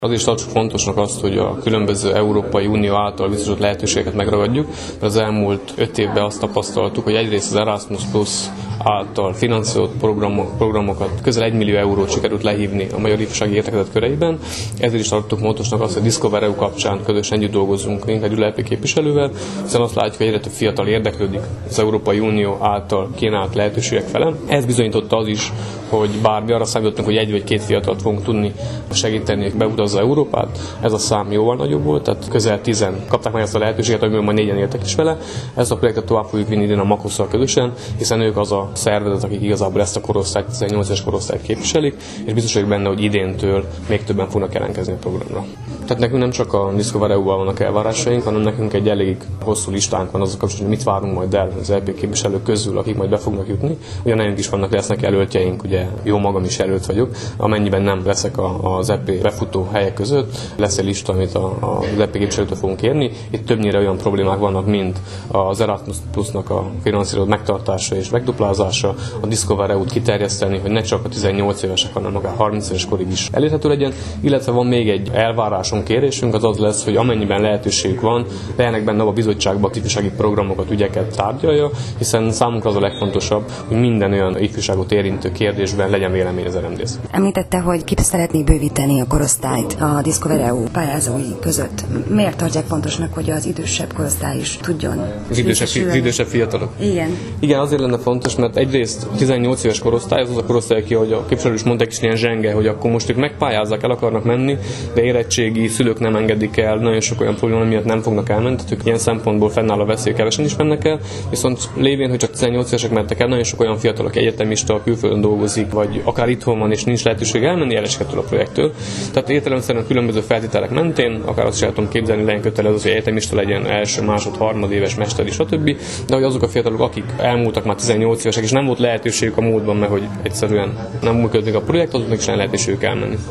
Az is tartsuk fontosnak azt, hogy a különböző Európai Unió által biztosított lehetőségeket megragadjuk, mert az elmúlt 5 évben azt tapasztaltuk, hogy egyrészt az Erasmus Plus által finanszírozott programokat közel 1 millió eurót sikerült lehívni a magyar ifjúsági értekezlet köreiben. Ezért is tartottuk fontosnak azt, hogy Discover EU kapcsán közösen együtt dolgozzunk egy LP képviselővel, hiszen azt látjuk, hogy egyre több fiatal érdeklődik az Európai Unió által kínált lehetőségek fele. Ez bizonyította az is, hogy bár mi arra számítottunk, hogy 1 vagy 2 fiatalt fogunk tudni segíteni, hogy beutazza Európát, ez a szám jóval nagyobb volt, tehát közel 10 kapták meg ezt a lehetőséget, amiből majd 4-en éltek is vele. Ezt a projektet tovább fogjuk vinni idén a Makosszal közösen, hiszen ők az a szervezet, akik igazából ezt a korosztályt, 18 éves korosztályt képviselik, és biztos vagyok benne, hogy idéntől még többen fognak jelentkezni a programra. Tehát nekünk nem csak a Discover EU-val vannak elvárásaink, hanem nekünk egy elég hosszú listánk van azzal kapcsolatban, hogy mit várunk majd el az LP képviselők közül, akik majd be fognak jutni. Ugye nekünk is lesznek jelöltjeink, ugye jó magam is jelölt vagyok, amennyiben nem leszek az EP befutó helyek között, lesz egy lista, amit az EP képviselőtől fogunk kérni. Itt többnyire olyan problémák vannak, mint az Erasmus Plusnak a finanszírozott megtartása és megduplázása, a Discover EU-t kiterjeszteni, hogy ne csak a 18 évesek, hanem akár 30 éves korig is elérhető legyen, illetve van még egy elvárásunk, kérésünk, az lesz, hogy amennyiben lehetőségük van, legyenek benne a bizottságban a ifjúsági programokat, ügyeket tárgyalja, hiszen számunkra az a legfontosabb, hogy minden olyan ifjúságot érintő kérdésben legyen vélemény az RMDSZ. Említette, hogy ki szeretnék bővíteni a korosztályt a Discover EU pályázói között. Miért tartják fontosnak, hogy az idősebb korosztály is tudjon? Az idősebb fiatalok. Igen, azért lenne fontos, mert egyrészt 18 éves korosztály, az a korosztály, aki, ahogy a képviselő is mondták, is ilyen zsenge, hogy akkor most ők megpályázzák, el akarnak menni, de érettségi szülők nem engedik el, nagyon sok olyan probléma miatt nem fognak elmenni, tehát ők ilyen szempontból fennáll a veszély, kevesen is mennek el, viszont lévén, hogy csak 18 évesek mentek el, nagyon sok olyan fiatal, aki egyetemista, külföldön dolgozik, vagy akár itthon van és nincs lehetőség elmenni, eleskedtől a projektől. Tehát értelemszerűen különböző feltételek mentén, akár azt is el tudom képzelni, legyen kötelező, hogy egyetemista legyen, első, harmadéves mester, stb. De hogy azok a fiatalok, akik elmúltak már 18 évesek, és nem volt lehetőségük a múltban, mert hogy egyszerűen nem működik a projekt, azoknak is nem lehetőségük elmenni.